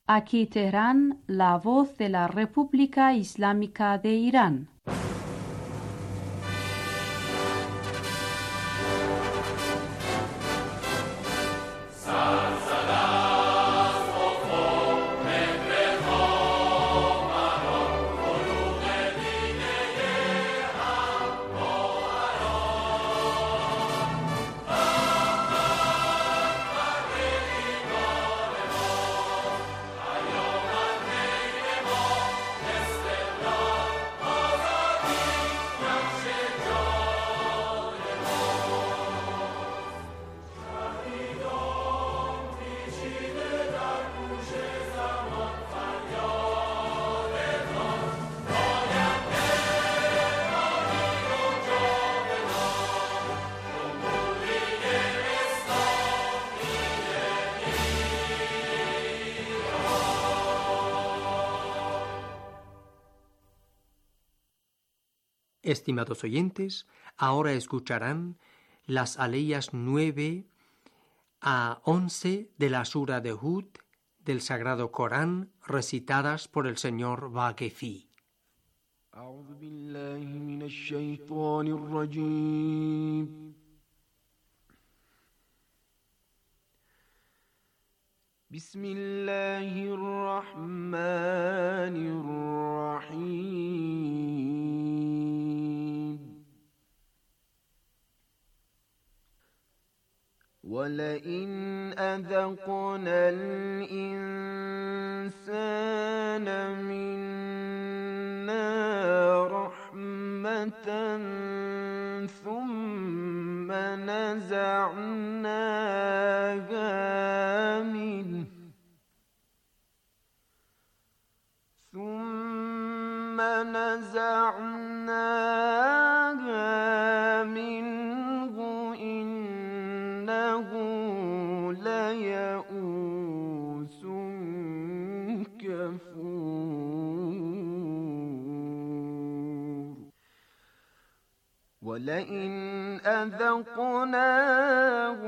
Aquí Teherán, la voz de la República Islámica de Irán. Estimados oyentes, ahora escucharán las aleyas 9 a 11 de la Sura de Hud del Sagrado Corán, recitadas por el señor Vaquefi. أعوذ بالله من الشيطان الرجيم بسم الله الرحمن الرحيم ولئن أذقنا الإنسان منا رحمة ثم نزعناها منه إنه ليئوس كفور ولئن أذقناه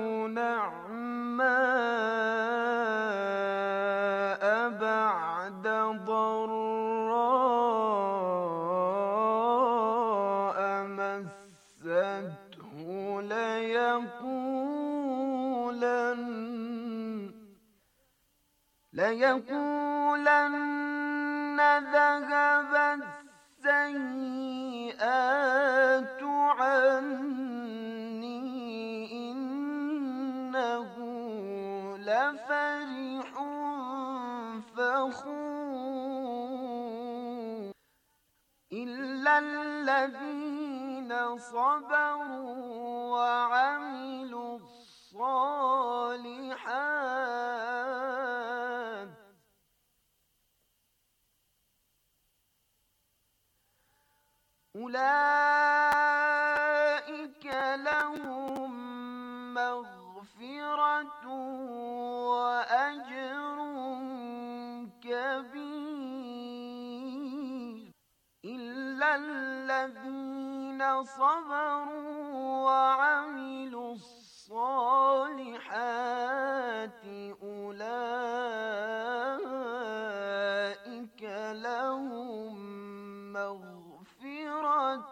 نعماء بعد ضراء مسته ليقولن ذهب السيئات عني إنه لفرح فخور إلا الذين صبروا وعملوا الصالحات أولئك لهم مغفرة وأجر كبير إلا الذين صبروا وعملوا الصالحات أولئك لهم مغفرة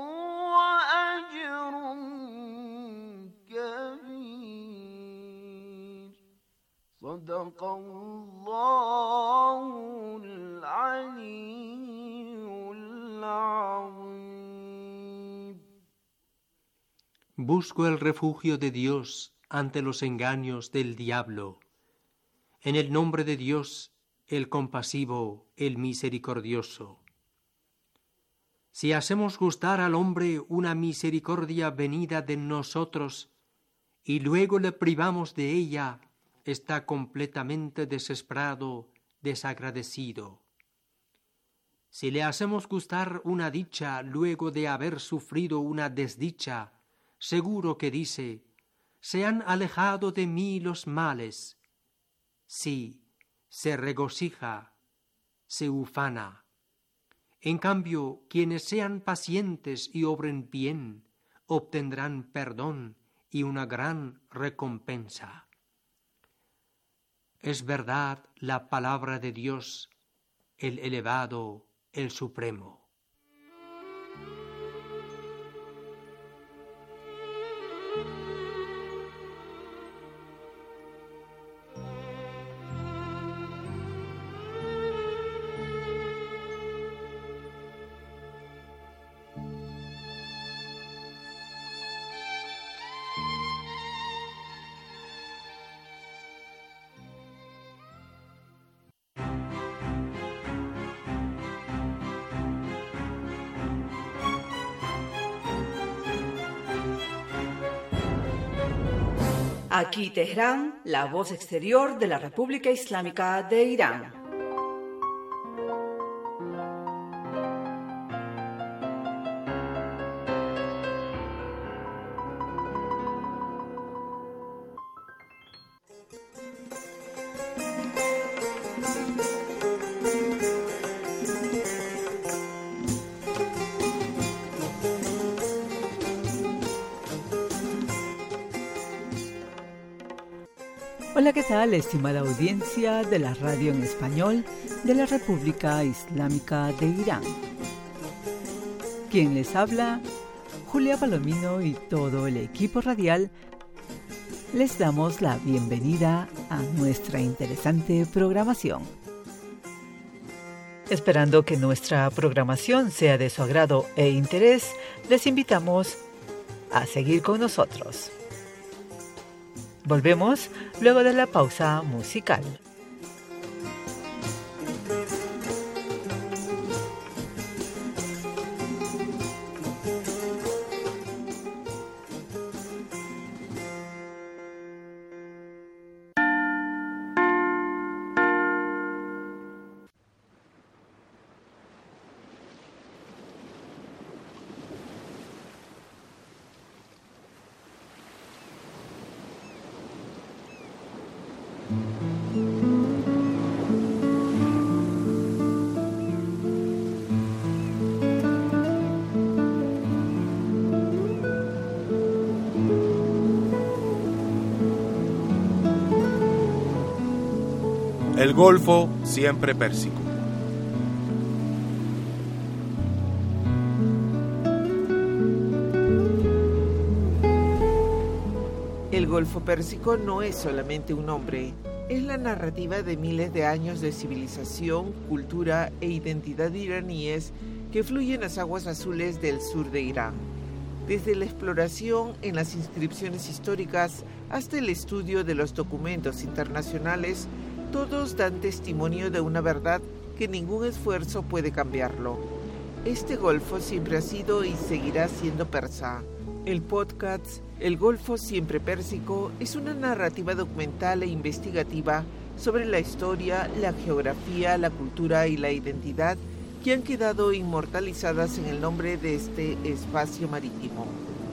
وأجر كبير صدق الله العلي العظيم. Busco el refugio de Dios ante los engaños del diablo. En el nombre de Dios, el compasivo, el misericordioso. Si hacemos gustar al hombre una misericordia venida de nosotros y luego le privamos de ella, está completamente desesperado, desagradecido. Si le hacemos gustar una dicha luego de haber sufrido una desdicha, seguro que dice: se han alejado de mí los males. Sí, se regocija, se ufana. En cambio, quienes sean pacientes y obren bien, obtendrán perdón y una gran recompensa. es verdad la palabra de Dios, el elevado, el supremo. Aquí Teherán, la voz exterior de la República Islámica de Irán. Hola, ¿qué tal, estimada audiencia de la radio en español de la República Islámica de Irán? Quien les habla, Julia Palomino y todo el equipo radial, les damos la bienvenida a nuestra interesante programación. Esperando que nuestra programación sea de su agrado e interés, les invitamos a seguir con nosotros. Volvemos luego de la pausa musical. El Golfo siempre Pérsico. El Golfo Pérsico no es solamente un nombre, es la narrativa de miles de años de civilización, cultura e identidad iraníes que fluyen en las aguas azules del sur de Irán. Desde la exploración en las inscripciones históricas hasta el estudio de los documentos internacionales, todos dan testimonio de una verdad que ningún esfuerzo puede cambiarlo. Este golfo siempre ha sido y seguirá siendo persa. El podcast El Golfo Siempre Pérsico es una narrativa documental e investigativa sobre la historia, la geografía, la cultura y la identidad que han quedado inmortalizadas en el nombre de este espacio marítimo.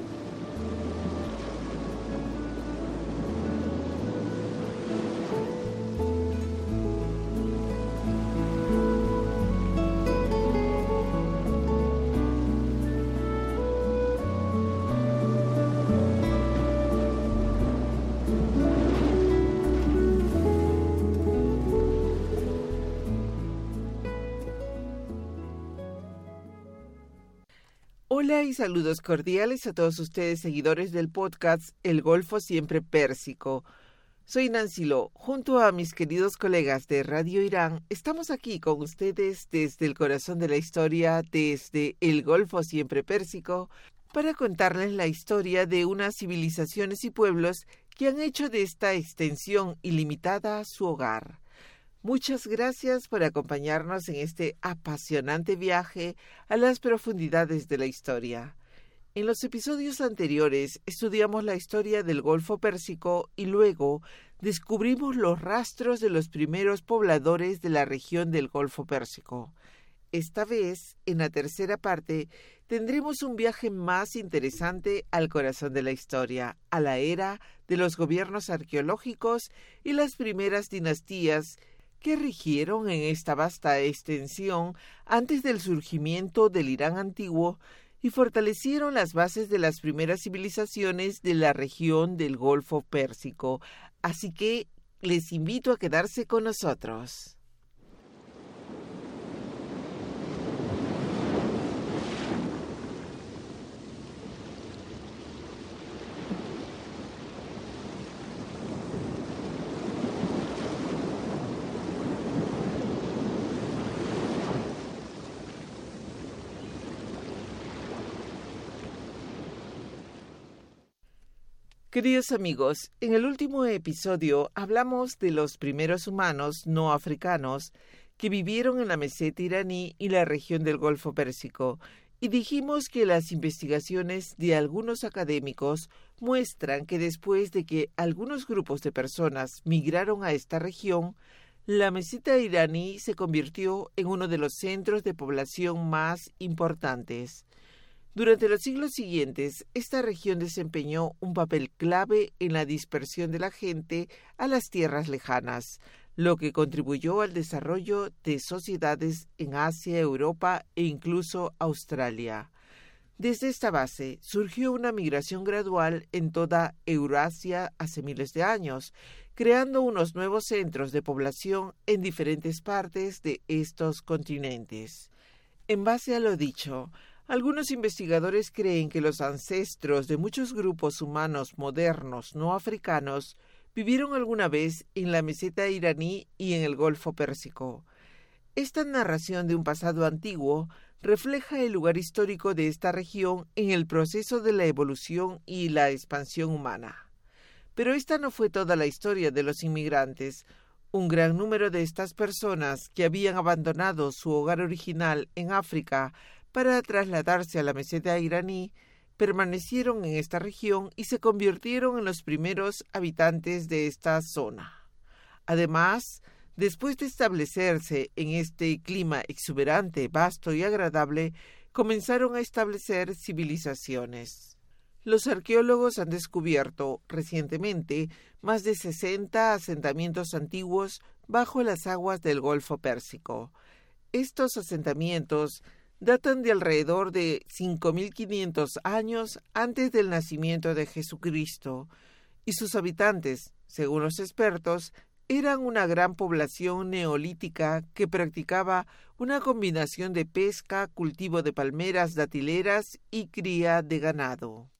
Hola y saludos cordiales a todos ustedes seguidores del podcast El Golfo Siempre Pérsico. Soy Nancy Lo. Junto a mis queridos colegas de Radio Irán, estamos aquí con ustedes desde el corazón de la historia, desde El Golfo Siempre Pérsico, para contarles la historia de unas civilizaciones y pueblos que han hecho de esta extensión ilimitada su hogar. Muchas gracias por acompañarnos en este apasionante viaje a las profundidades de la historia. En los episodios anteriores estudiamos la historia del Golfo Pérsico y luego descubrimos los rastros de los primeros pobladores de la región del Golfo Pérsico. Esta vez, en la tercera parte, tendremos un viaje más interesante al corazón de la historia, a la era de los gobiernos arqueológicos y las primeras dinastías que rigieron en esta vasta extensión antes del surgimiento del Irán antiguo y fortalecieron las bases de las primeras civilizaciones de la región del Golfo Pérsico. Así que les invito a quedarse con nosotros. Queridos amigos, en el último episodio hablamos de los primeros humanos no africanos que vivieron en la meseta iraní y la región del Golfo Pérsico, y dijimos que las investigaciones de algunos académicos muestran que después de que algunos grupos de personas migraron a esta región, la meseta iraní se convirtió en uno de los centros de población más importantes. Durante los siglos siguientes, esta región desempeñó un papel clave en la dispersión de la gente a las tierras lejanas, lo que contribuyó al desarrollo de sociedades en Asia, Europa e incluso Australia. Desde esta base surgió una migración gradual en toda Eurasia hace miles de años, creando unos nuevos centros de población en diferentes partes de estos continentes. En base a lo dicho, algunos investigadores creen que los ancestros de muchos grupos humanos modernos no africanos vivieron alguna vez en la meseta iraní y en el Golfo Pérsico. Esta narración de un pasado antiguo refleja el lugar histórico de esta región en el proceso de la evolución y la expansión humana. Pero esta no fue toda la historia de los inmigrantes. Un gran número de estas personas que habían abandonado su hogar original en África para trasladarse a la meseta iraní, permanecieron en esta región y se convirtieron en los primeros habitantes de esta zona. Además, después de establecerse en este clima exuberante, vasto y agradable, comenzaron a establecer civilizaciones. Los arqueólogos han descubierto recientemente más de 60 asentamientos antiguos bajo las aguas del Golfo Pérsico. Estos asentamientos datan de alrededor de 5.500 años antes del nacimiento de Jesucristo, y sus habitantes, según los expertos, eran una gran población neolítica que practicaba una combinación de pesca, cultivo de palmeras datileras y cría de ganado.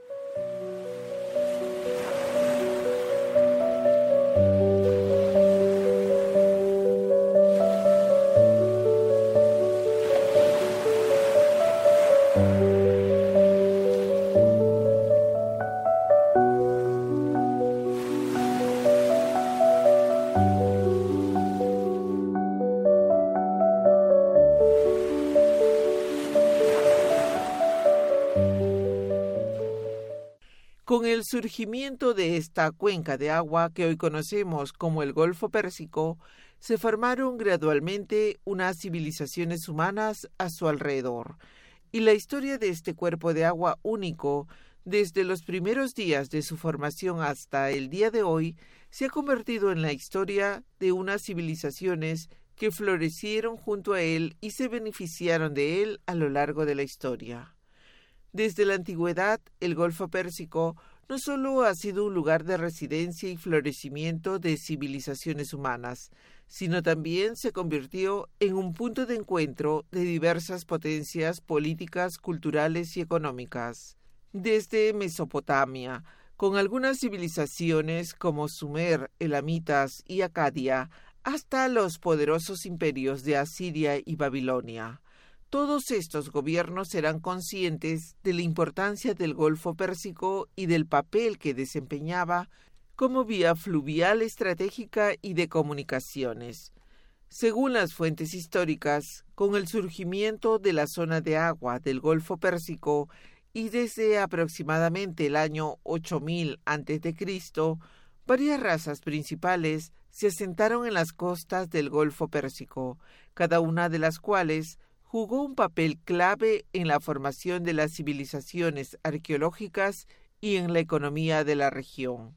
Con el surgimiento de esta cuenca de agua que hoy conocemos como el Golfo Pérsico, se formaron gradualmente unas civilizaciones humanas a su alrededor, y la historia de este cuerpo de agua único, desde los primeros días de su formación hasta el día de hoy, se ha convertido en la historia de unas civilizaciones que florecieron junto a él y se beneficiaron de él a lo largo de la historia. Desde la antigüedad, el Golfo Pérsico no solo ha sido un lugar de residencia y florecimiento de civilizaciones humanas, sino también se convirtió en un punto de encuentro de diversas potencias políticas, culturales y económicas. Desde Mesopotamia, con algunas civilizaciones como Sumer, Elamitas y Acadia, hasta los poderosos imperios de Asiria y Babilonia. Todos estos gobiernos eran conscientes de la importancia del Golfo Pérsico y del papel que desempeñaba como vía fluvial estratégica y de comunicaciones. Según las fuentes históricas, con el surgimiento de la zona de agua del Golfo Pérsico y desde aproximadamente el año 8000 a.C., varias razas principales se asentaron en las costas del Golfo Pérsico, cada una de las cuales jugó un papel clave en la formación de las civilizaciones arqueológicas y en la economía de la región.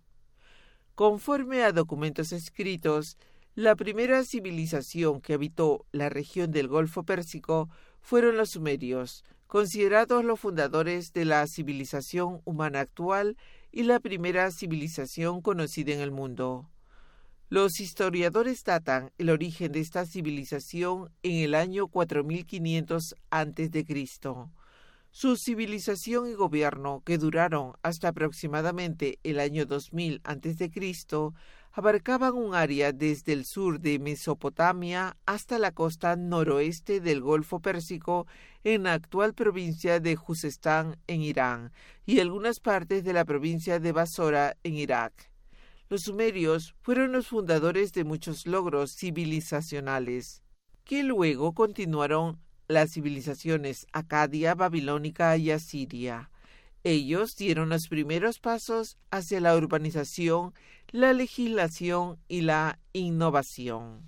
Conforme a documentos escritos, la primera civilización que habitó la región del Golfo Pérsico fueron los sumerios, considerados los fundadores de la civilización humana actual y la primera civilización conocida en el mundo. Los historiadores datan el origen de esta civilización en el año 4500 a.C. Su civilización y gobierno, que duraron hasta aproximadamente el año 2000 a.C., abarcaban un área desde el sur de Mesopotamia hasta la costa noroeste del Golfo Pérsico en la actual provincia de Juzestán en Irán y algunas partes de la provincia de Basora en Irak. Los sumerios fueron los fundadores de muchos logros civilizacionales, que luego continuaron las civilizaciones acadia, babilónica y asiria. Ellos dieron los primeros pasos hacia la urbanización, la legislación y la innovación.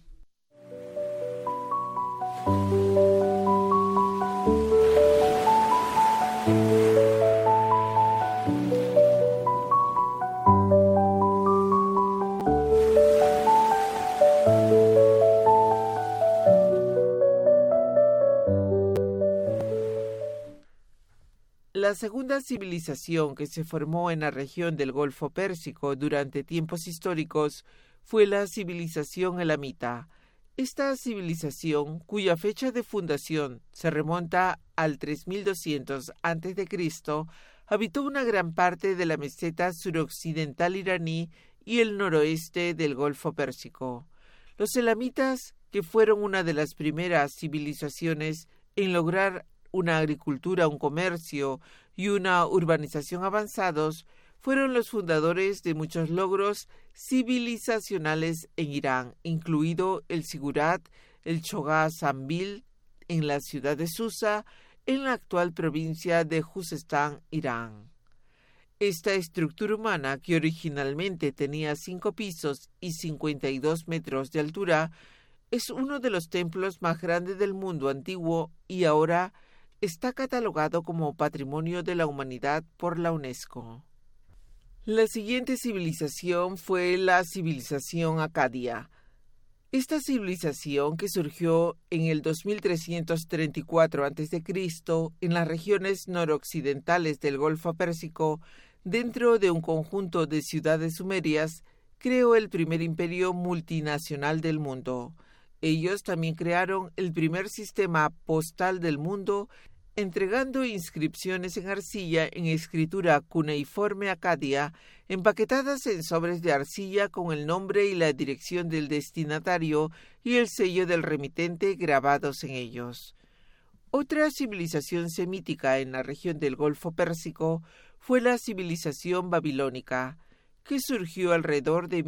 La segunda civilización que se formó en la región del Golfo Pérsico durante tiempos históricos fue la civilización elamita. Esta civilización, cuya fecha de fundación se remonta al 3200 a.C., habitó una gran parte de la meseta suroccidental iraní y el noroeste del Golfo Pérsico. Los elamitas, que fueron una de las primeras civilizaciones en lograr una agricultura, un comercio y una urbanización avanzados, fueron los fundadores de muchos logros civilizacionales en Irán, incluido el Sigurat, el Chogha Zanbil en la ciudad de Susa, en la actual provincia de Juzestán, Irán. Esta estructura humana, que originalmente tenía 5 pisos y 52 metros de altura, es uno de los templos más grandes del mundo antiguo y ahora está catalogado como Patrimonio de la Humanidad por la UNESCO. La siguiente civilización fue la civilización acadia. Esta civilización, que surgió en el 2334 a.C. en las regiones noroccidentales del Golfo Pérsico, dentro de un conjunto de ciudades sumerias, creó el primer imperio multinacional del mundo. Ellos también crearon el primer sistema postal del mundo, entregando inscripciones en arcilla en escritura cuneiforme acadia, empaquetadas en sobres de arcilla con el nombre y la dirección del destinatario y el sello del remitente grabados en ellos. Otra civilización semítica en la región del Golfo Pérsico fue la civilización babilónica, que surgió alrededor de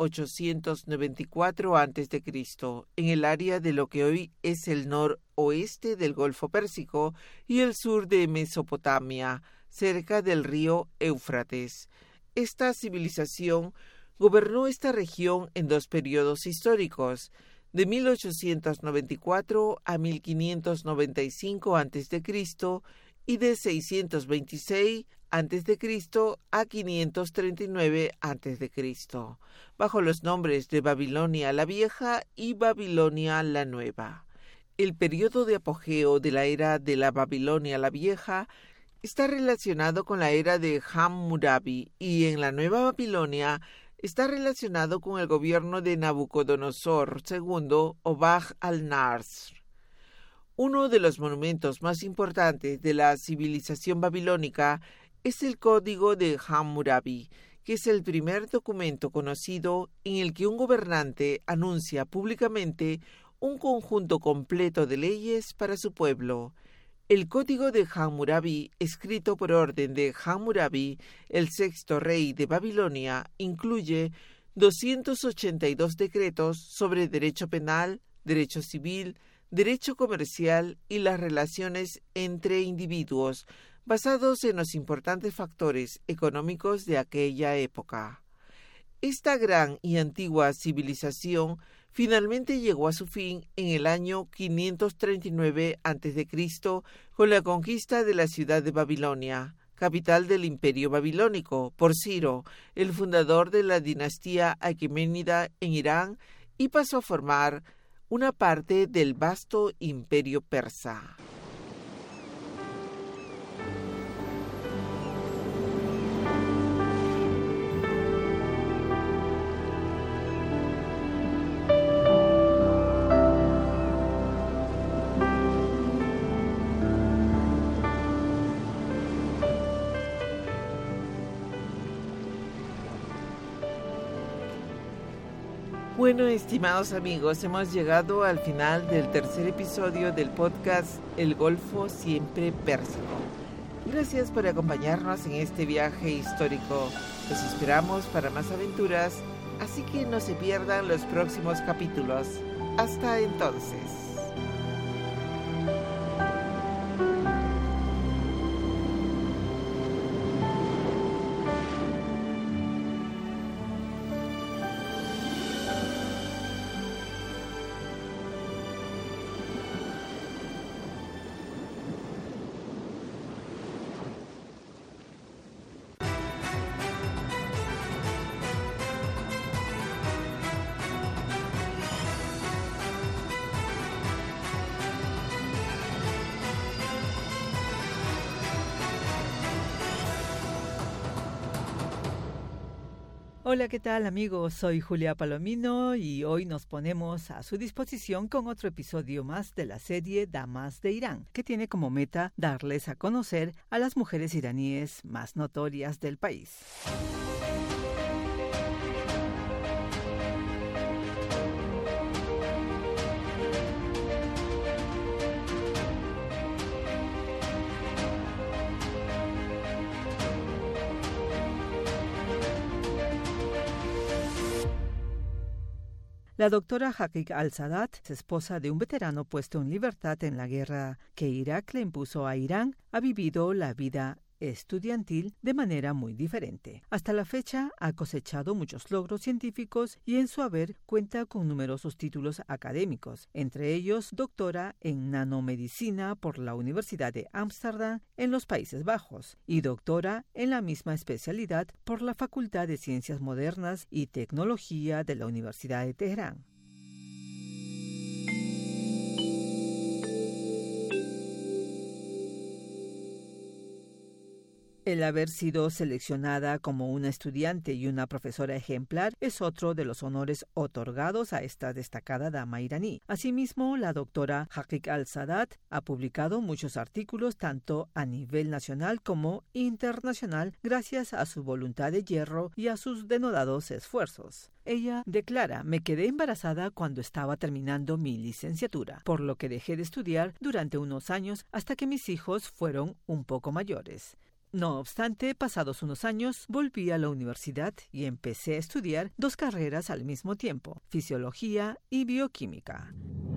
1894 a.C. en el área de lo que hoy es el noroeste del Golfo Pérsico y el sur de Mesopotamia, cerca del río Éufrates. Esta civilización gobernó esta región en 2 periodos históricos, de 1894 a 1595 a.C. y de 626 a.C. a 539 a.C., bajo los nombres de Babilonia la Vieja y Babilonia la Nueva. El periodo de apogeo de la era de la Babilonia la Vieja está relacionado con la era de Hammurabi y en la Nueva Babilonia está relacionado con el gobierno de Nabucodonosor II o Baj al-Nasr. Uno de los monumentos más importantes de la civilización babilónica es el Código de Hammurabi, que es el primer documento conocido en el que un gobernante anuncia públicamente un conjunto completo de leyes para su pueblo. El Código de Hammurabi, escrito por orden de Hammurabi, el 6º rey de Babilonia, incluye 282 decretos sobre derecho penal, derecho civil, derecho comercial y las relaciones entre individuos, basados en los importantes factores económicos de aquella época. Esta gran y antigua civilización finalmente llegó a su fin en el año 539 a.C. con la conquista de la ciudad de Babilonia, capital del Imperio Babilónico, por Ciro, el fundador de la dinastía aqueménida en Irán, y pasó a formar una parte del vasto imperio persa. Bueno, estimados amigos, hemos llegado al final del tercer episodio del podcast El Golfo Siempre Pérsico. Gracias por acompañarnos en este viaje histórico. Los esperamos para más aventuras, así que no se pierdan los próximos capítulos. Hasta entonces. Hola, ¿qué tal amigos? Soy Julia Palomino y hoy nos ponemos a su disposición con otro episodio más de la serie Damas de Irán, que tiene como meta darles a conocer a las mujeres iraníes más notorias del país. La doctora Haqiq al-Sadat, esposa de un veterano puesto en libertad en la guerra que Irak le impuso a Irán, ha vivido la vida estudiantil de manera muy diferente. Hasta la fecha ha cosechado muchos logros científicos y en su haber cuenta con numerosos títulos académicos, entre ellos doctora en nanomedicina por la Universidad de Ámsterdam en los Países Bajos y doctora en la misma especialidad por la Facultad de Ciencias Modernas y Tecnología de la Universidad de Teherán. El haber sido seleccionada como una estudiante y una profesora ejemplar es otro de los honores otorgados a esta destacada dama iraní. Asimismo, la doctora Haqiq al-Sadat ha publicado muchos artículos tanto a nivel nacional como internacional gracias a su voluntad de hierro y a sus denodados esfuerzos. Ella declara: me quedé embarazada cuando estaba terminando mi licenciatura, por lo que dejé de estudiar durante unos años hasta que mis hijos fueron un poco mayores. No obstante, pasados unos años, volví a la universidad y empecé a estudiar 2 carreras al mismo tiempo, fisiología y bioquímica.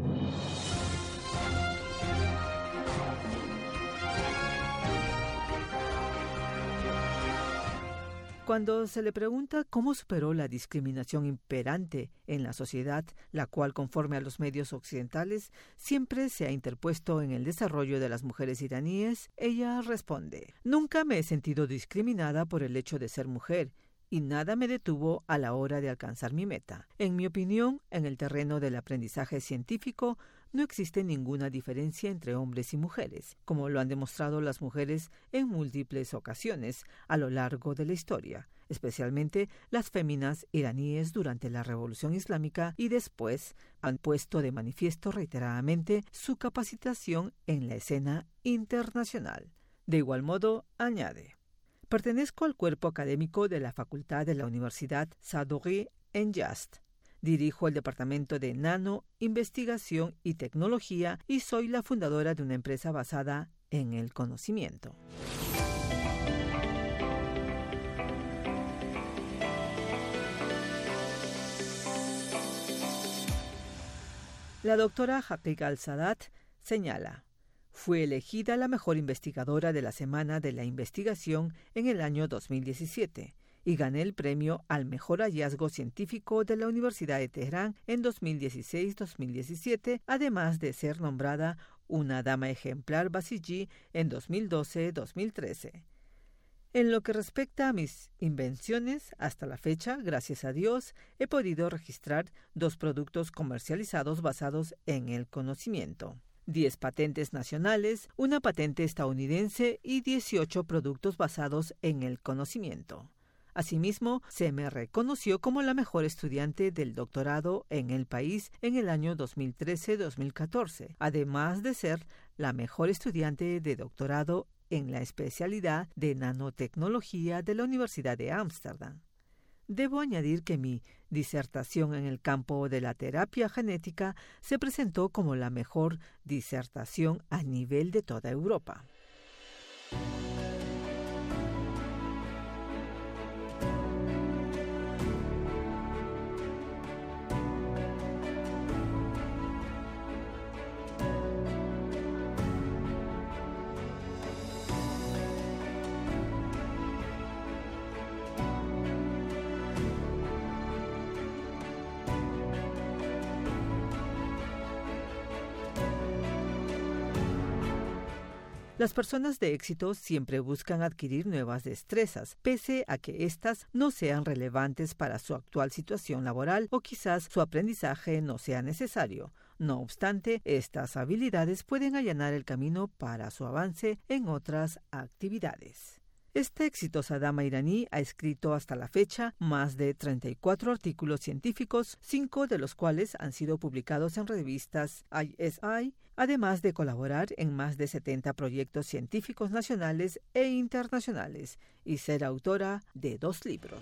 Cuando se le pregunta cómo superó la discriminación imperante en la sociedad, la cual, conforme a los medios occidentales, siempre se ha interpuesto en el desarrollo de las mujeres iraníes, ella responde: nunca me he sentido discriminada por el hecho de ser mujer, y nada me detuvo a la hora de alcanzar mi meta. En mi opinión, en el terreno del aprendizaje científico, no existe ninguna diferencia entre hombres y mujeres, como lo han demostrado las mujeres en múltiples ocasiones a lo largo de la historia, especialmente las féminas iraníes durante la Revolución Islámica y después han puesto de manifiesto reiteradamente su capacitación en la escena internacional. De igual modo, añade: pertenezco al cuerpo académico de la Facultad de la Universidad Sadouri en Yazd. Dirijo el Departamento de Nano, Investigación y Tecnología y soy la fundadora de una empresa basada en el conocimiento. La doctora Haqiq al-Sadat señala: fue elegida la mejor investigadora de la Semana de la Investigación en el año 2017 y gané el premio al mejor hallazgo científico de la Universidad de Teherán en 2016-2017, además de ser nombrada una dama ejemplar Basiji en 2012-2013. En lo que respecta a mis invenciones, hasta la fecha, gracias a Dios, he podido registrar 2 productos comercializados basados en el conocimiento, 10 patentes nacionales, una patente estadounidense y 18 productos basados en el conocimiento. Asimismo, se me reconoció como la mejor estudiante del doctorado en el país en el año 2013-2014, además de ser la mejor estudiante de doctorado en la especialidad de nanotecnología de la Universidad de Ámsterdam. Debo añadir que mi disertación en el campo de la terapia genética se presentó como la mejor disertación a nivel de toda Europa. Las personas de éxito siempre buscan adquirir nuevas destrezas, pese a que éstas no sean relevantes para su actual situación laboral o quizás su aprendizaje no sea necesario. No obstante, estas habilidades pueden allanar el camino para su avance en otras actividades. Esta exitosa dama iraní ha escrito hasta la fecha más de 34 artículos científicos, 5 de los cuales han sido publicados en revistas ISI, además de colaborar en más de 70 proyectos científicos nacionales e internacionales y ser autora de 2 libros.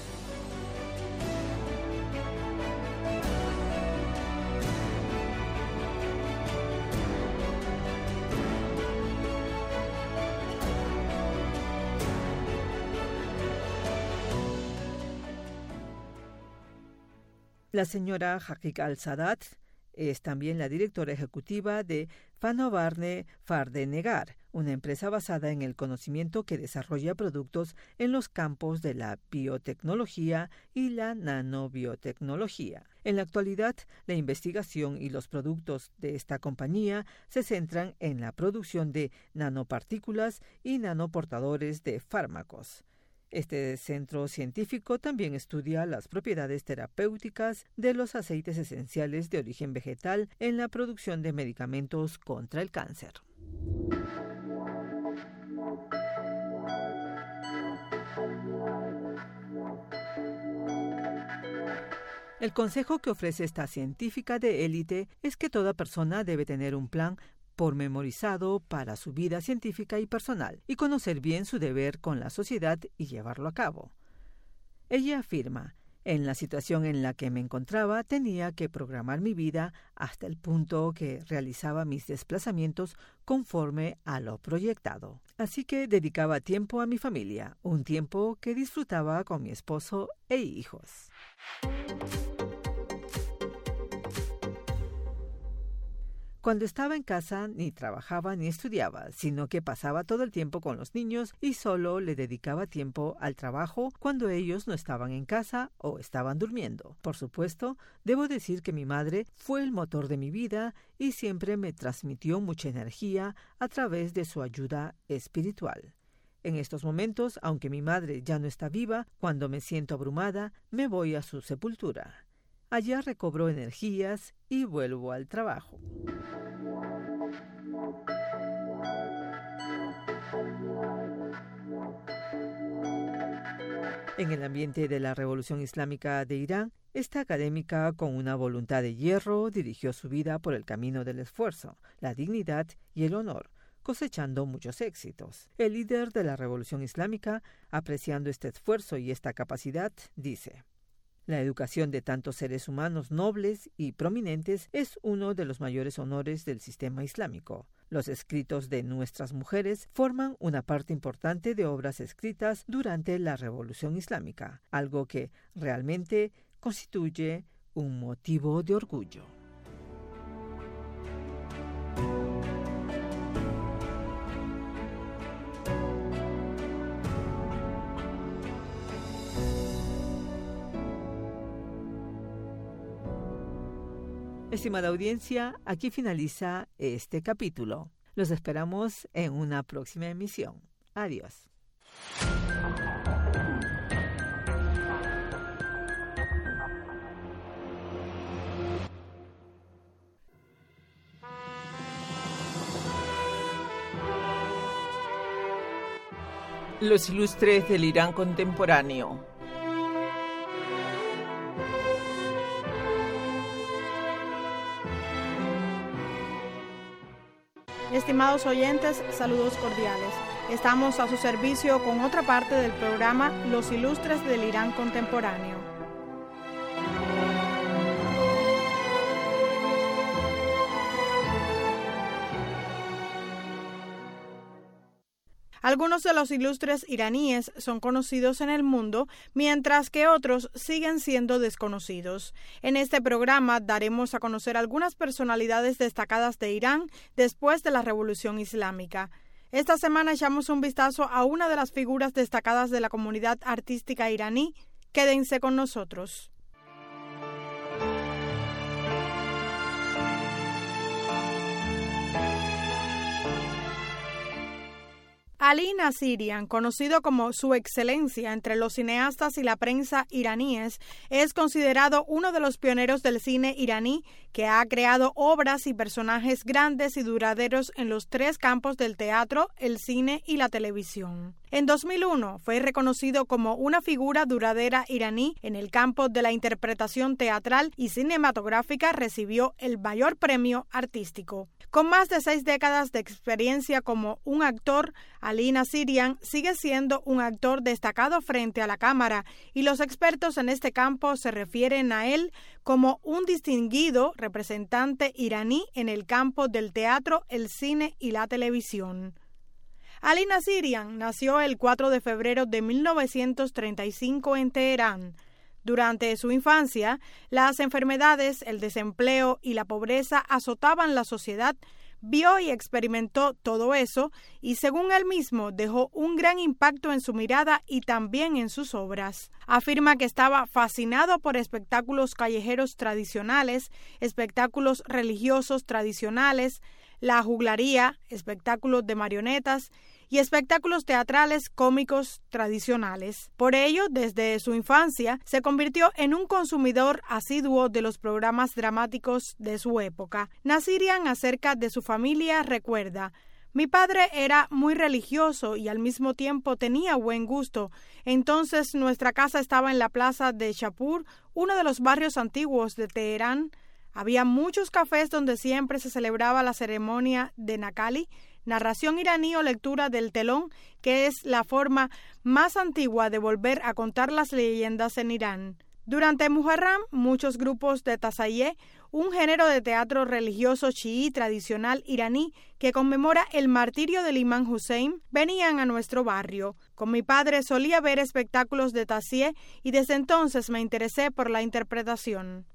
La señora Haqiq Al-Sadat es también la directora ejecutiva de Fanovarne Fardenegar, una empresa basada en el conocimiento que desarrolla productos en los campos de la biotecnología y la nanobiotecnología. En la actualidad, la investigación y los productos de esta compañía se centran en la producción de nanopartículas y nanoportadores de fármacos. Este centro científico también estudia las propiedades terapéuticas de los aceites esenciales de origen vegetal en la producción de medicamentos contra el cáncer. El consejo que ofrece esta científica de élite es que toda persona debe tener un plan pormenorizado para su vida científica y personal, y conocer bien su deber con la sociedad y llevarlo a cabo. Ella afirma: en la situación en la que me encontraba, tenía que programar mi vida hasta el punto que realizaba mis desplazamientos conforme a lo proyectado. Así que dedicaba tiempo a mi familia, un tiempo que disfrutaba con mi esposo e hijos. Cuando estaba en casa, ni trabajaba ni estudiaba, sino que pasaba todo el tiempo con los niños y solo le dedicaba tiempo al trabajo cuando ellos no estaban en casa o estaban durmiendo. Por supuesto, debo decir que mi madre fue el motor de mi vida y siempre me transmitió mucha energía a través de su ayuda espiritual. En estos momentos, aunque mi madre ya no está viva, cuando me siento abrumada, me voy a su sepultura. Allá recobro energías y vuelvo al trabajo. En el ambiente de la Revolución Islámica de Irán, esta académica con una voluntad de hierro dirigió su vida por el camino del esfuerzo, la dignidad y el honor, cosechando muchos éxitos. El líder de la Revolución Islámica, apreciando este esfuerzo y esta capacidad, dice: la educación de tantos seres humanos nobles y prominentes es uno de los mayores honores del sistema islámico. Los escritos de nuestras mujeres forman una parte importante de obras escritas durante la Revolución Islámica, algo que realmente constituye un motivo de orgullo. Estimada audiencia, aquí finaliza este capítulo. Los esperamos en una próxima emisión. Adiós. Los ilustres del Irán contemporáneo. Estimados oyentes, saludos cordiales. Estamos a su servicio con otra parte del programa Los Ilustres del Irán Contemporáneo. Algunos de los ilustres iraníes son conocidos en el mundo, mientras que otros siguen siendo desconocidos. En este programa daremos a conocer algunas personalidades destacadas de Irán después de la Revolución Islámica. Esta semana echamos un vistazo a una de las figuras destacadas de la comunidad artística iraní. Quédense con nosotros. Ali Nasirian, conocido como Su Excelencia entre los cineastas y la prensa iraníes, es considerado uno de los pioneros del cine iraní que ha creado obras y personajes grandes y duraderos en los tres campos del teatro, el cine y la televisión. En 2001 fue reconocido como una figura duradera iraní en el campo de la interpretación teatral y cinematográfica. Recibió el mayor premio artístico. Con más de 6 décadas de experiencia como un actor, Ali Nasirian sigue siendo un actor destacado frente a la cámara y los expertos en este campo se refieren a él como un distinguido representante iraní en el campo del teatro, el cine y la televisión. Ali Nasirian nació el 4 de febrero de 1935 en Teherán. Durante su infancia, las enfermedades, el desempleo y la pobreza azotaban la sociedad. Vio y experimentó todo eso y, según él mismo, dejó un gran impacto en su mirada y también en sus obras. Afirma que estaba fascinado por espectáculos callejeros tradicionales, espectáculos religiosos tradicionales, la juglaría, espectáculos de marionetas y espectáculos teatrales cómicos tradicionales. Por ello, desde su infancia, se convirtió en un consumidor asiduo de los programas dramáticos de su época. Nasirian, acerca de su familia, recuerda: mi padre era muy religioso y al mismo tiempo tenía buen gusto. Entonces nuestra casa estaba en la plaza de Shahpur, uno de los barrios antiguos de Teherán. Había muchos cafés donde siempre se celebraba la ceremonia de Nakali, narración iraní o lectura del telón, que es la forma más antigua de volver a contar las leyendas en Irán. Durante Muharram, muchos grupos de Tasaye, un género de teatro religioso chií tradicional iraní que conmemora el martirio del imán Hussein, venían a nuestro barrio. Con mi padre solía ver espectáculos de Tazieh y desde entonces me interesé por la interpretación.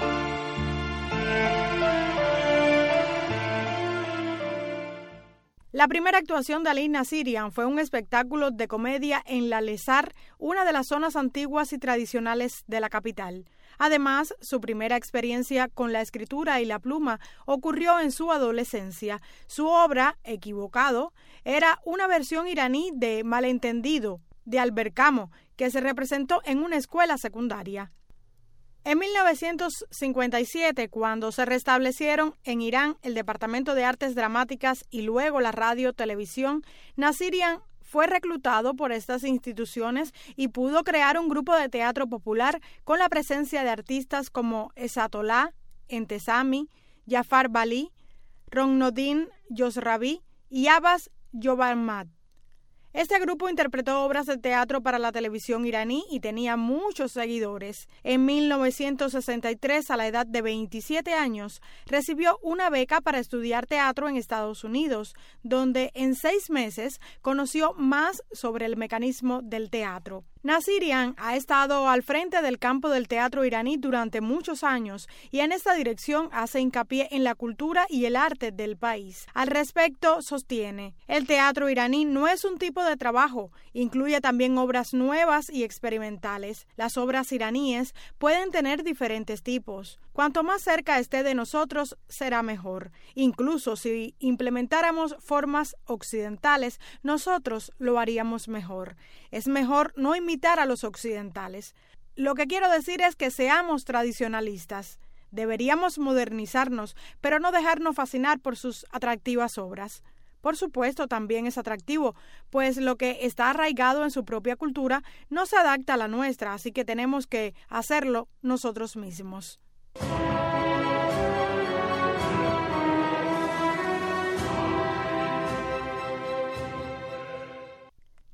La primera actuación de Ali Nasirian fue un espectáculo de comedia en la Lesar, una de las zonas antiguas y tradicionales de la capital. Además, su primera experiencia con la escritura y la pluma ocurrió en su adolescencia. Su obra, Equivocado, era una versión iraní de Malentendido, de Albert Camus, que se representó en una escuela secundaria. En 1957, cuando se restablecieron en Irán el Departamento de Artes Dramáticas y luego la radio-televisión, Nasirian fue reclutado por estas instituciones y pudo crear un grupo de teatro popular con la presencia de artistas como Esatollah, Entesami, Jafar Bali, Ronnoddin Yosravi y Abbas Yobarmad. Este grupo interpretó obras de teatro para la televisión iraní y tenía muchos seguidores. En 1963, a la edad de 27 años, recibió una beca para estudiar teatro en Estados Unidos, donde en 6 meses conoció más sobre el mecanismo del teatro. Nasirian ha estado al frente del campo del teatro iraní durante muchos años y en esta dirección hace hincapié en la cultura y el arte del país. Al respecto, sostiene: el teatro iraní no es un tipo de trabajo, incluye también obras nuevas y experimentales. Las obras iraníes pueden tener diferentes tipos. Cuanto más cerca esté de nosotros, será mejor. Incluso si implementáramos formas occidentales, nosotros lo haríamos mejor. Es mejor no imitar a los occidentales. Lo que quiero decir es que seamos tradicionalistas. Deberíamos modernizarnos, pero no dejarnos fascinar por sus atractivas obras. Por supuesto, también es atractivo, pues lo que está arraigado en su propia cultura no se adapta a la nuestra, así que tenemos que hacerlo nosotros mismos.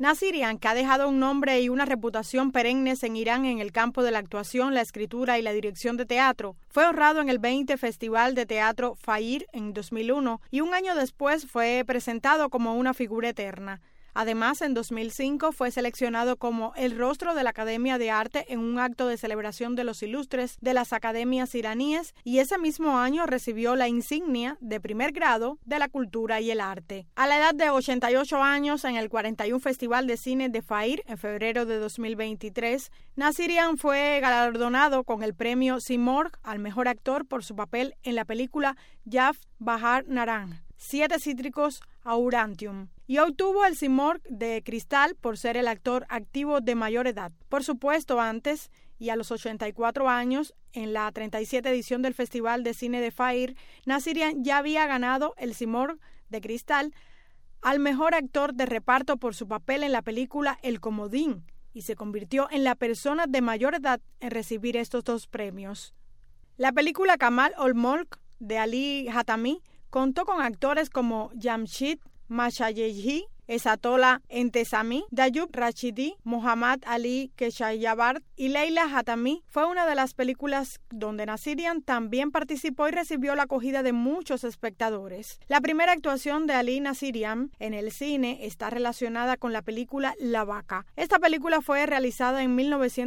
Nasirian, que ha dejado un nombre y una reputación perennes en Irán en el campo de la actuación, la escritura y la dirección de teatro, fue honrado en el 20 Festival de Teatro Fayir en 2001 y un año después fue presentado como una figura eterna. Además, en 2005 fue seleccionado como el rostro de la Academia de Arte en un acto de celebración de los ilustres de las academias iraníes y ese mismo año recibió la insignia de primer grado de la cultura y el arte. A la edad de 88 años, en el 41 Festival de Cine de Fayir, en febrero de 2023, Nasirian fue galardonado con el premio Simorgh al mejor actor por su papel en la película Yaft Bahar Narang, 7 cítricos aurantium, y obtuvo el Simorgh de Cristal por ser el actor activo de mayor edad. Por supuesto, antes y a los 84 años, en la 37 edición del Festival de Cine de Fayir, Nasirian ya había ganado el Simorgh de Cristal al mejor actor de reparto por su papel en la película El Comodín y se convirtió en la persona de mayor edad en recibir estos dos premios. La película Kamal ol Mulk de Ali Hatami contó con actores como Jamshid Mashayehi, Esatola Entesami, Dayub Rashidi, Muhammad Ali Keshayabar y Leila Hatami. Fue una de las películas donde Nasirian también participó y recibió la acogida de muchos espectadores. La primera actuación de Ali Nasirian en el cine está relacionada con la película La Vaca. Esta película fue realizada en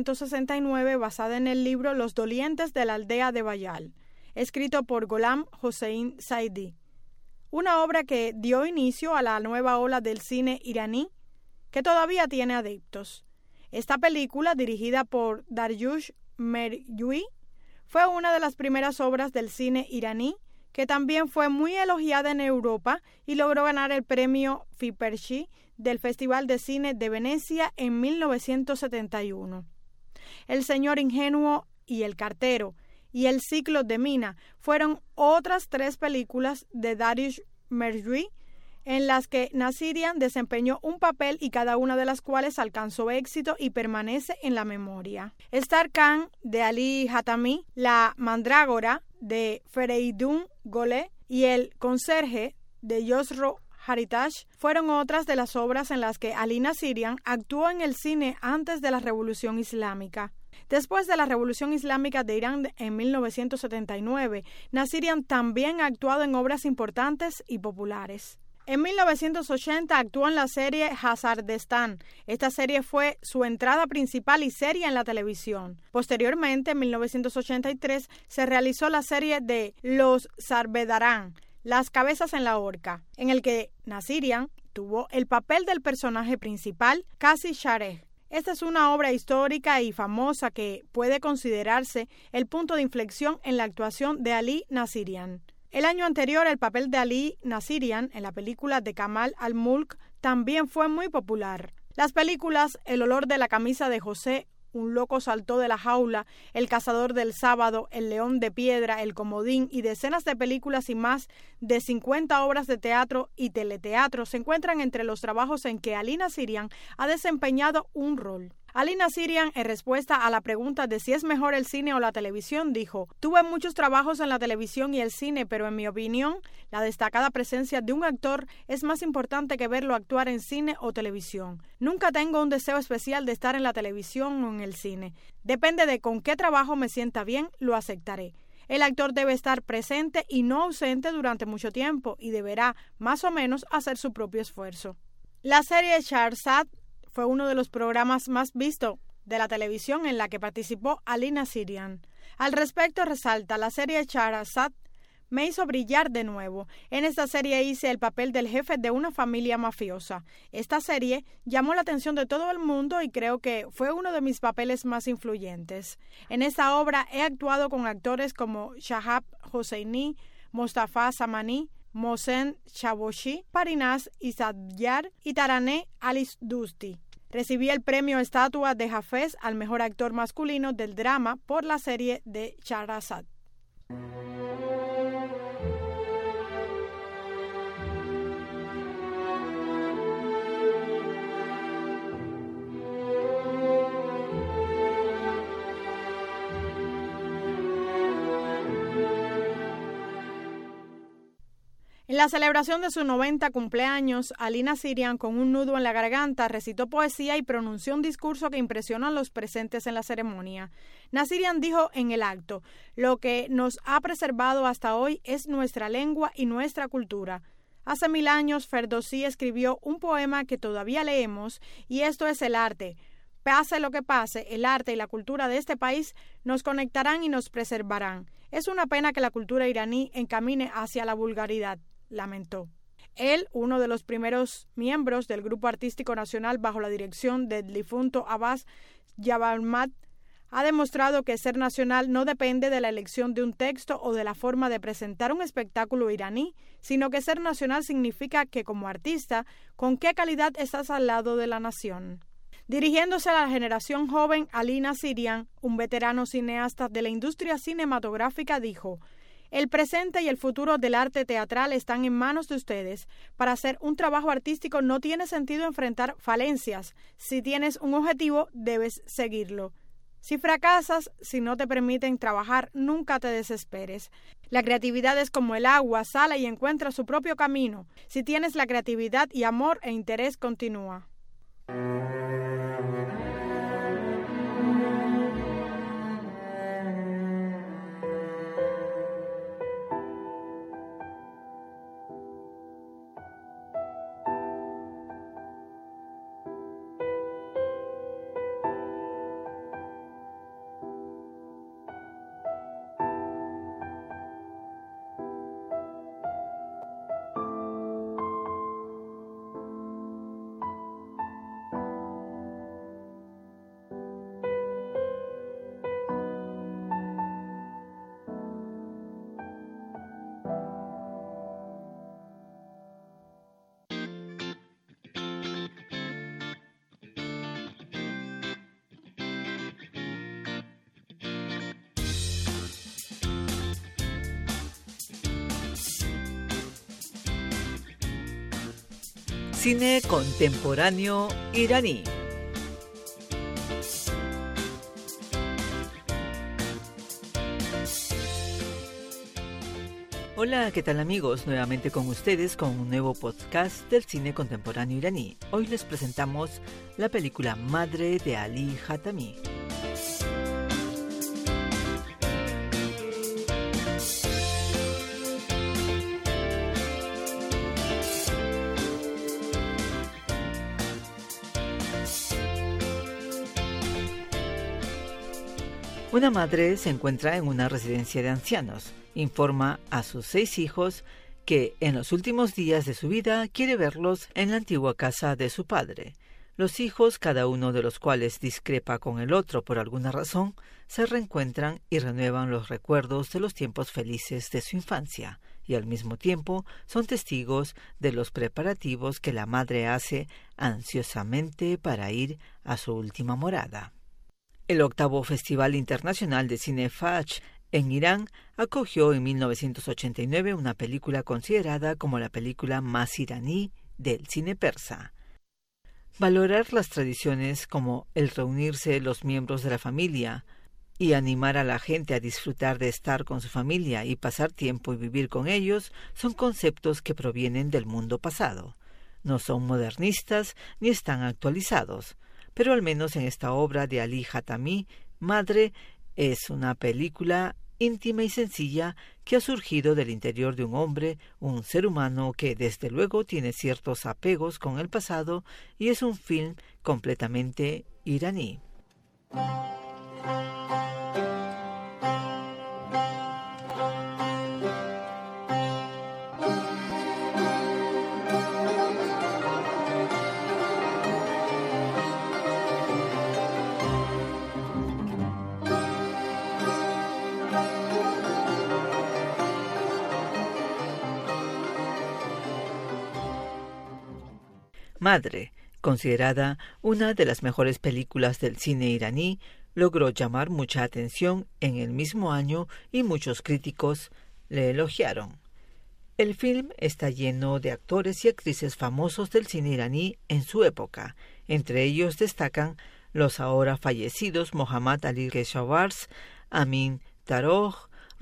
1969 basada en el libro Los dolientes de la aldea de Bayal, escrito por Gholam Hossein Saidi. Una obra que dio inicio a la nueva ola del cine iraní, que todavía tiene adeptos. Esta película, dirigida por Dariush Merjoui, fue una de las primeras obras del cine iraní, que también fue muy elogiada en Europa y logró ganar el premio Fiperci del Festival de Cine de Venecia en 1971. El señor ingenuo y el cartero y El ciclo de Mina fueron otras 3 películas de Dariush Merjoui en las que Nasirian desempeñó un papel y cada una de las cuales alcanzó éxito y permanece en la memoria. Star Khan de Ali Hatami, La mandrágora de Fereidun Goleh y El conserje de Yosro Haritash fueron otras de las obras en las que Ali Nasirian actuó en el cine antes de la Revolución Islámica. Después de la Revolución Islámica de Irán en 1979, Nasirian también ha actuado en obras importantes y populares. En 1980 actuó en la serie Hazardestán. Esta serie fue su entrada principal y seria en la televisión. Posteriormente, en 1983, se realizó la serie de Los Sarbedarán, Las cabezas en la horca, en el que Nasirian tuvo el papel del personaje principal, Qazi Shareh. Esta es una obra histórica y famosa que puede considerarse el punto de inflexión en la actuación de Ali Nasirian. El año anterior, el papel de Ali Nasirian en la película de Kamal ol Mulk también fue muy popular. Las películas El olor de la camisa de José, Un loco saltó de la jaula, El cazador del sábado, El león de piedra, El comodín y decenas de películas y más de 50 obras de teatro y teleteatro se encuentran entre los trabajos en que Ali Nasirian ha desempeñado un rol. Ali Nasirian, en respuesta a la pregunta de si es mejor el cine o la televisión, dijo: «Tuve muchos trabajos en la televisión y el cine, pero en mi opinión, la destacada presencia de un actor es más importante que verlo actuar en cine o televisión. Nunca tengo un deseo especial de estar en la televisión o en el cine. Depende de con qué trabajo me sienta bien, lo aceptaré. El actor debe estar presente y no ausente durante mucho tiempo y deberá, más o menos, hacer su propio esfuerzo». La serie Shahrazad fue uno de los programas más vistos de la televisión en la que participó Ali Nasirian. Al respecto resalta: la serie Shahrazad me hizo brillar de nuevo. En esta serie hice el papel del jefe de una familia mafiosa. Esta serie llamó la atención de todo el mundo y creo que fue uno de mis papeles más influyentes. En esta obra he actuado con actores como Shahab Hosseini, Mostafa Samani, Mohsen Chaboshi, Parinaz Isadyar y Taraneh Alidusti. Recibí el premio Estatua de Hafez al mejor actor masculino del drama por la serie de Shahrazad. En la celebración de su 90 cumpleaños, Ali Nazirian, con un nudo en la garganta, recitó poesía y pronunció un discurso que impresionó a los presentes en la ceremonia. Nazirian dijo en el acto: "Lo que nos ha preservado hasta hoy es nuestra lengua y nuestra cultura". Hace 1000 años, Ferdowsi escribió un poema que todavía leemos, y esto es el arte. Pase lo que pase, el arte y la cultura de este país nos conectarán y nos preservarán. Es una pena que la cultura iraní encamine hacia la vulgaridad, lamentó. Él, uno de los primeros miembros del Grupo Artístico Nacional bajo la dirección del difunto Abbas Jabarmat, ha demostrado que ser nacional no depende de la elección de un texto o de la forma de presentar un espectáculo iraní, sino que ser nacional significa que, como artista, con qué calidad estás al lado de la nación. Dirigiéndose a la generación joven, Ali Nazirian, un veterano cineasta de la industria cinematográfica, dijo: "El presente y el futuro del arte teatral están en manos de ustedes. Para hacer un trabajo artístico no tiene sentido enfrentar falencias. Si tienes un objetivo, debes seguirlo. Si fracasas, si no te permiten trabajar, nunca te desesperes. La creatividad es como el agua, sale y encuentra su propio camino. Si tienes la creatividad y amor e interés, continúa". Cine contemporáneo iraní. Hola, ¿qué tal amigos? Nuevamente con ustedes con un nuevo podcast del cine contemporáneo iraní. Hoy les presentamos la película Madre de Ali Khatami. Una madre se encuentra en una residencia de ancianos. Informa a sus 6 hijos que en los últimos días de su vida quiere verlos en la antigua casa de su padre. Los hijos, cada uno de los cuales discrepa con el otro por alguna razón, se reencuentran y renuevan los recuerdos de los tiempos felices de su infancia, y al mismo tiempo son testigos de los preparativos que la madre hace ansiosamente para ir a su última morada. El 8º Festival Internacional de Cine Fajr en Irán acogió en 1989 una película considerada como la película más iraní del cine persa. Valorar las tradiciones como el reunirse los miembros de la familia y animar a la gente a disfrutar de estar con su familia y pasar tiempo y vivir con ellos son conceptos que provienen del mundo pasado. No son modernistas ni están actualizados. Pero al menos en esta obra de Ali Khatami, Madre, es una película íntima y sencilla que ha surgido del interior de un hombre, un ser humano que desde luego tiene ciertos apegos con el pasado, y es un film completamente iraní. Madre, considerada una de las mejores películas del cine iraní, logró llamar mucha atención en el mismo año y muchos críticos le elogiaron. El film está lleno de actores y actrices famosos del cine iraní en su época. Entre ellos destacan los ahora fallecidos Mohammad Ali Keshavarz, Amin Tarokh,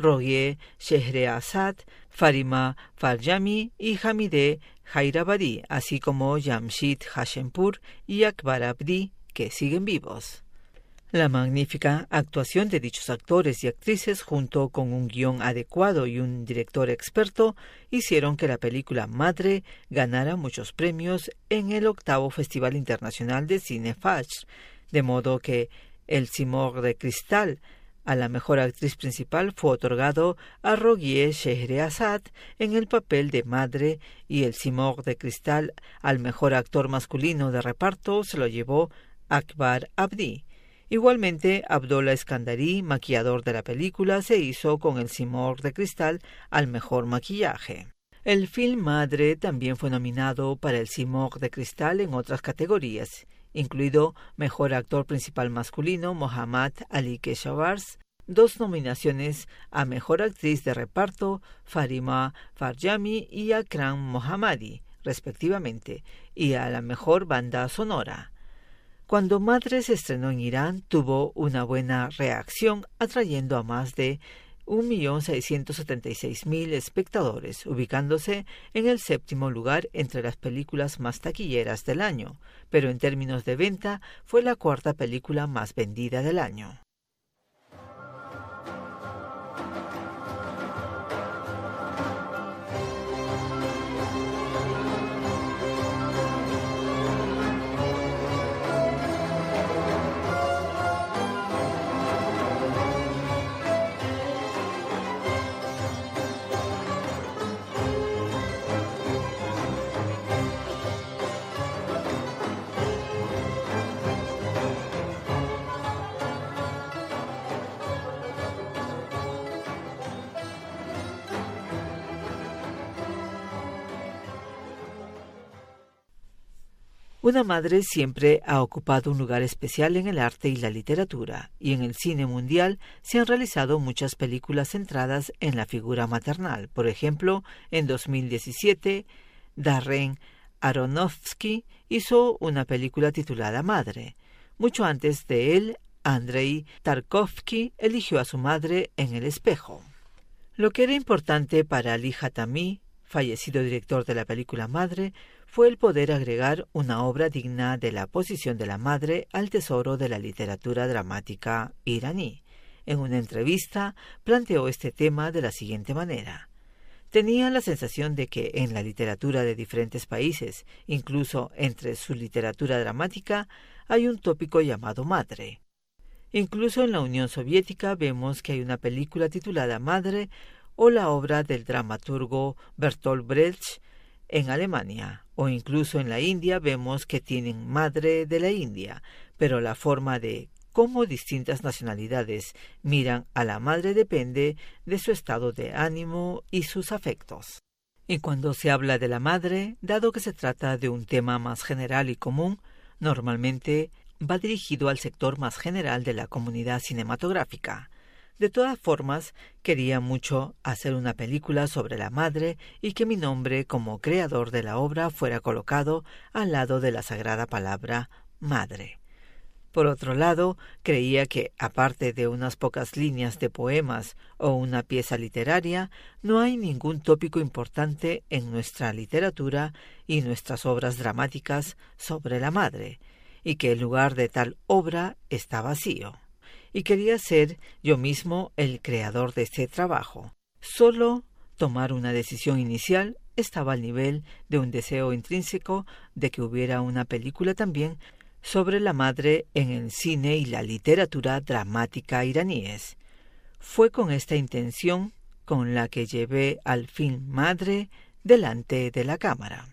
Rogie Scheherazade, Farima Farjami y Hamideh Jairabadi, así como Jamshid Hashempur y Akbar Abdi, que siguen vivos. La magnífica actuación de dichos actores y actrices, junto con un guión adecuado y un director experto, hicieron que la película Madre ganara muchos premios en el 8º Festival Internacional de Cine Fajr, de modo que el Simor de Cristal a la mejor actriz principal fue otorgado a Rogie Scheherazade en el papel de Madre, y el Simor de Cristal al mejor actor masculino de reparto se lo llevó Akbar Abdi. Igualmente, Abdollah Eskandari, maquillador de la película, se hizo con el Simor de Cristal al mejor maquillaje. El film Madre también fue nominado para el Simor de Cristal en otras categorías, incluido Mejor Actor Principal Masculino Mohammad Ali Keshavars, 2 nominaciones a Mejor Actriz de Reparto Farima Farjami y Akram Mohammadi, respectivamente, y a la Mejor Banda Sonora. Cuando Madre se estrenó en Irán, tuvo una buena reacción, atrayendo a más de 1.676.000 espectadores, ubicándose en el 7º lugar entre las películas más taquilleras del año, pero en términos de venta fue la 4ª película más vendida del año. Una madre siempre ha ocupado un lugar especial en el arte y la literatura, y en el cine mundial se han realizado muchas películas centradas en la figura maternal. Por ejemplo, en 2017, Darren Aronofsky hizo una película titulada Madre. Mucho antes de él, Andrei Tarkovsky eligió a su madre en El espejo. Lo que era importante para Ali Hatami, fallecido director de la película Madre, fue el poder agregar una obra digna de la posición de la madre al tesoro de la literatura dramática iraní. En una entrevista planteó este tema de la siguiente manera: tenía la sensación de que en la literatura de diferentes países, incluso entre su literatura dramática, hay un tópico llamado madre. Incluso en la Unión Soviética vemos que hay una película titulada Madre, o la obra del dramaturgo Bertolt Brecht en Alemania, o incluso en la India vemos que tienen Madre de la India, pero la forma de cómo distintas nacionalidades miran a la madre depende de su estado de ánimo y sus afectos. Y cuando se habla de la madre, dado que se trata de un tema más general y común, normalmente va dirigido al sector más general de la comunidad cinematográfica. De todas formas, quería mucho hacer una película sobre la madre y que mi nombre como creador de la obra fuera colocado al lado de la sagrada palabra madre. Por otro lado, creía que, aparte de unas pocas líneas de poemas o una pieza literaria, no hay ningún tópico importante en nuestra literatura y nuestras obras dramáticas sobre la madre, y que el lugar de tal obra está vacío. Y quería ser yo mismo el creador de este trabajo. Solo tomar una decisión inicial estaba al nivel de un deseo intrínseco de que hubiera una película también sobre la madre en el cine y la literatura dramática iraníes. Fue con esta intención con la que llevé al film Madre delante de la cámara.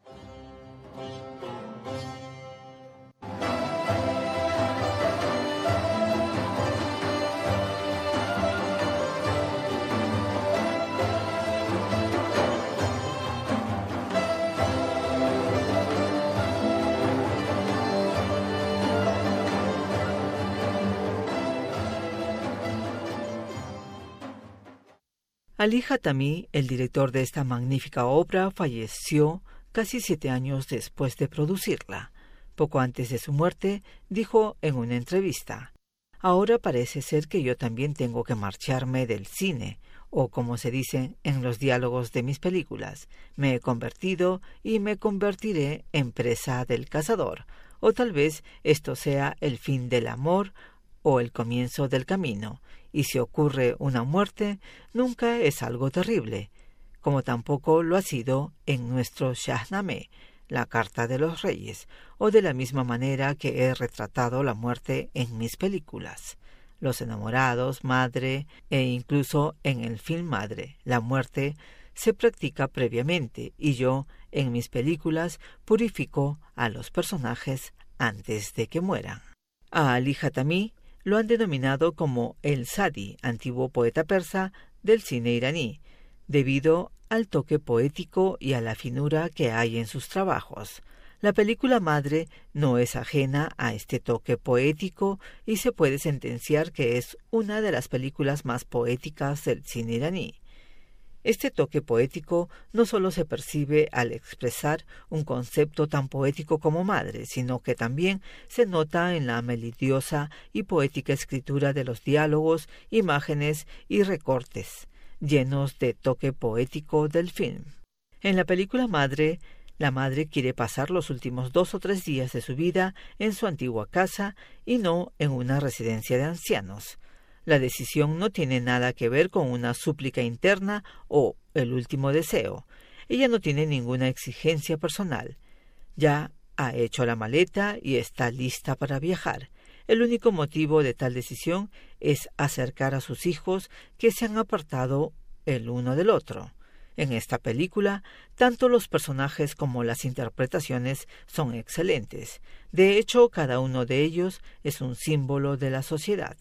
Ali Hatami, el director de esta magnífica obra, falleció casi 7 años después de producirla. Poco antes de su muerte, dijo en una entrevista: ahora parece ser que yo también tengo que marcharme del cine, o como se dice en los diálogos de mis películas, me he convertido y me convertiré en presa del cazador, o tal vez esto sea el fin del amor o el comienzo del camino, y si ocurre una muerte, nunca es algo terrible, como tampoco lo ha sido en nuestro Shahnameh, la Carta de los Reyes, o de la misma manera que he retratado la muerte en mis películas. Los enamorados, madre, e incluso en el film Madre, la muerte se practica previamente, y yo, en mis películas, purifico a los personajes antes de que mueran. A Ali Hatami lo han denominado como el Sadi, antiguo poeta persa del cine iraní, debido al toque poético y a la finura que hay en sus trabajos. La película Madre no es ajena a este toque poético y se puede sentenciar que es una de las películas más poéticas del cine iraní. Este toque poético no solo se percibe al expresar un concepto tan poético como Madre, sino que también se nota en la melodiosa y poética escritura de los diálogos, imágenes y recortes, llenos de toque poético del film. En la película Madre, la madre quiere pasar los últimos 2 o 3 días de su vida en su antigua casa y no en una residencia de ancianos. La decisión no tiene nada que ver con una súplica interna o el último deseo. Ella no tiene ninguna exigencia personal. Ya ha hecho la maleta y está lista para viajar. El único motivo de tal decisión es acercar a sus hijos que se han apartado el uno del otro. En esta película, tanto los personajes como las interpretaciones son excelentes. De hecho, cada uno de ellos es un símbolo de la sociedad.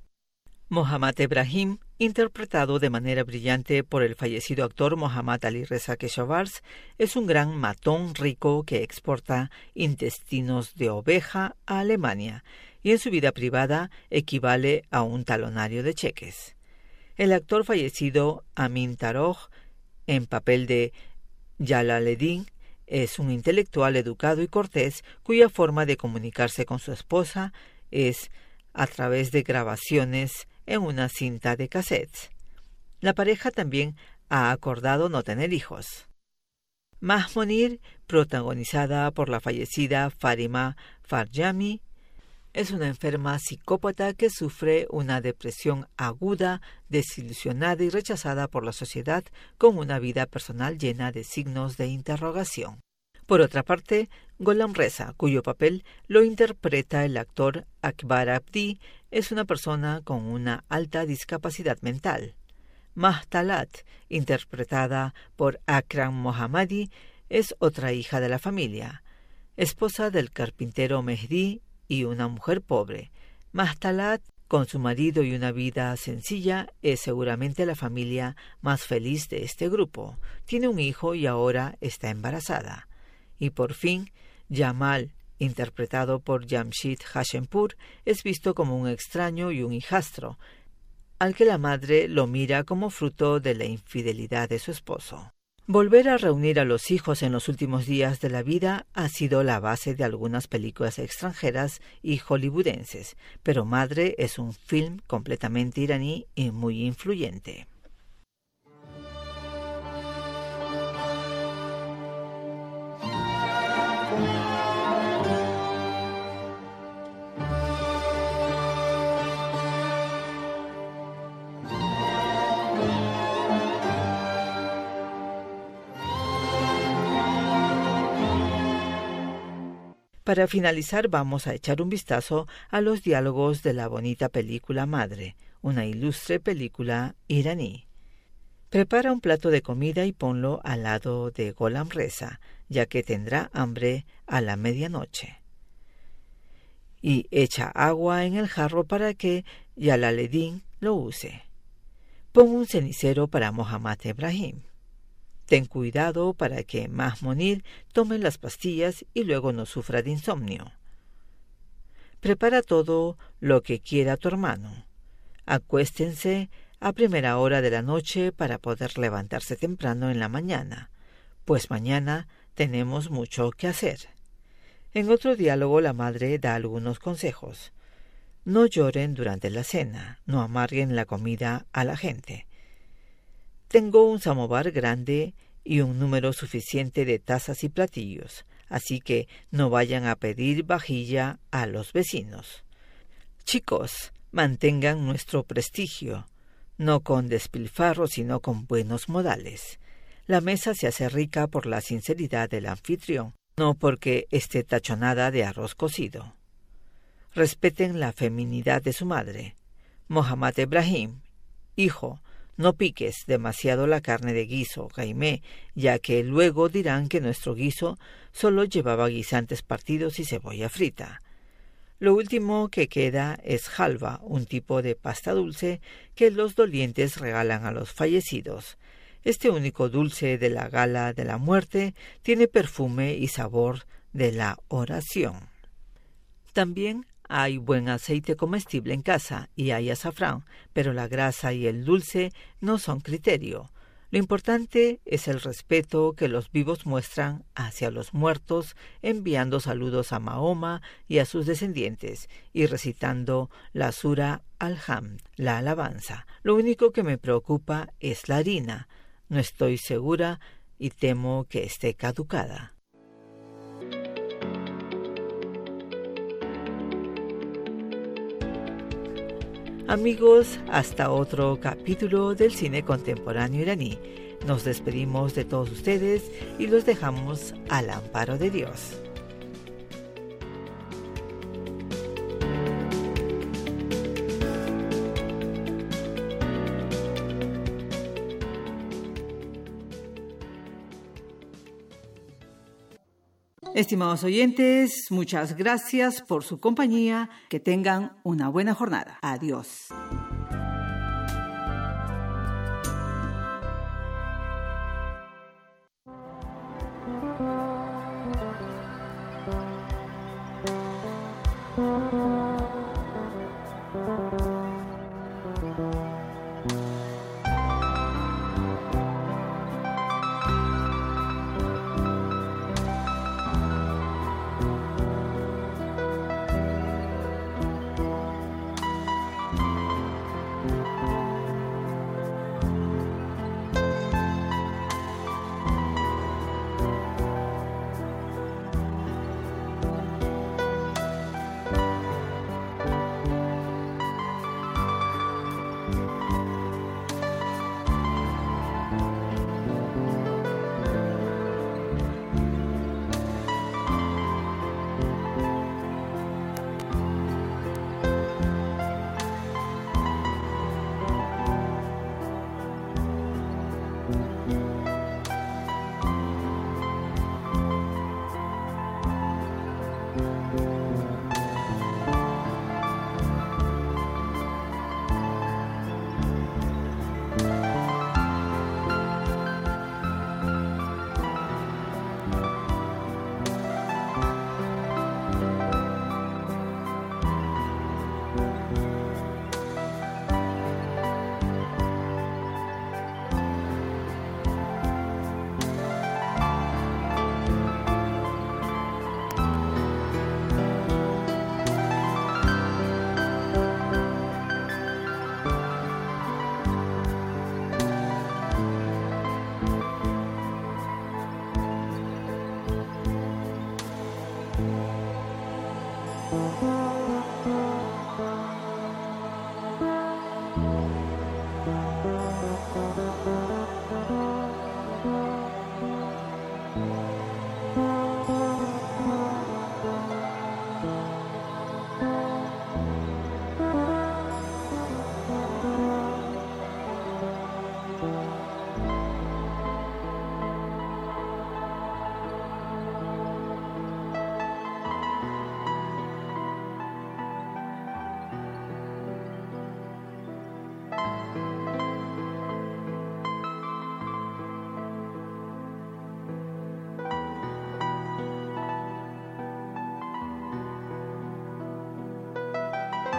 Mohammad Ebrahim, interpretado de manera brillante por el fallecido actor Mohammad Ali Reza Keshavarz, es un gran matón rico que exporta intestinos de oveja a Alemania y en su vida privada equivale a un talonario de cheques. El actor fallecido Amin Taroj, en papel de Jalaleddin, es un intelectual educado y cortés cuya forma de comunicarse con su esposa es a través de grabaciones en una cinta de cassettes. La pareja también ha acordado no tener hijos. Mahmonir, protagonizada por la fallecida Farima Farjami, es una enferma psicópata que sufre una depresión aguda, desilusionada y rechazada por la sociedad, con una vida personal llena de signos de interrogación. Por otra parte, Gholam Reza, cuyo papel lo interpreta el actor Akbar Abdi, es una persona con una alta discapacidad mental. Mahtalat, interpretada por Akram Mohammadi, es otra hija de la familia, esposa del carpintero Mehdi y una mujer pobre. Mahtalat, con su marido y una vida sencilla, es seguramente la familia más feliz de este grupo. Tiene un hijo y ahora está embarazada. Y por fin, Jamal, interpretado por Jamshid Hashempur, es visto como un extraño y un hijastro, al que la madre lo mira como fruto de la infidelidad de su esposo. Volver a reunir a los hijos en los últimos días de la vida ha sido la base de algunas películas extranjeras y hollywoodenses, pero Madre es un film completamente iraní y muy influyente. Para finalizar, vamos a echar un vistazo a los diálogos de la bonita película Madre, una ilustre película iraní. Prepara un plato de comida y ponlo al lado de Gholam Reza, ya que tendrá hambre a la medianoche. Y echa agua en el jarro para que Jalaleddin lo use. Pon un cenicero para Mohammad Ebrahim. Ten cuidado para que Mahmonir tome las pastillas y luego no sufra de insomnio. Prepara todo lo que quiera tu hermano. Acuéstense a primera hora de la noche para poder levantarse temprano en la mañana, pues mañana tenemos mucho que hacer. En otro diálogo la madre da algunos consejos. No lloren durante la cena, no amarguen la comida a la gente. Tengo un samovar grande y un número suficiente de tazas y platillos, así que no vayan a pedir vajilla a los vecinos. Chicos, mantengan nuestro prestigio, no con despilfarro, sino con buenos modales. La mesa se hace rica por la sinceridad del anfitrión, no porque esté tachonada de arroz cocido. Respeten la feminidad de su madre. Mohammad Ebrahim: hijo, no piques demasiado la carne de guiso, Jaime, ya que luego dirán que nuestro guiso solo llevaba guisantes partidos y cebolla frita. Lo último que queda es halva, un tipo de pasta dulce que los dolientes regalan a los fallecidos. Este único dulce de la gala de la muerte tiene perfume y sabor de la oración. También hay buen aceite comestible en casa y hay azafrán, pero la grasa y el dulce no son criterio. Lo importante es el respeto que los vivos muestran hacia los muertos, enviando saludos a Mahoma y a sus descendientes y recitando la Sura Al-Hamd, la alabanza. Lo único que me preocupa es la harina. No estoy segura y temo que esté caducada. Amigos, hasta otro capítulo del cine contemporáneo iraní. Nos despedimos de todos ustedes y los dejamos al amparo de Dios. Estimados oyentes, muchas gracias por su compañía. Que tengan una buena jornada. Adiós.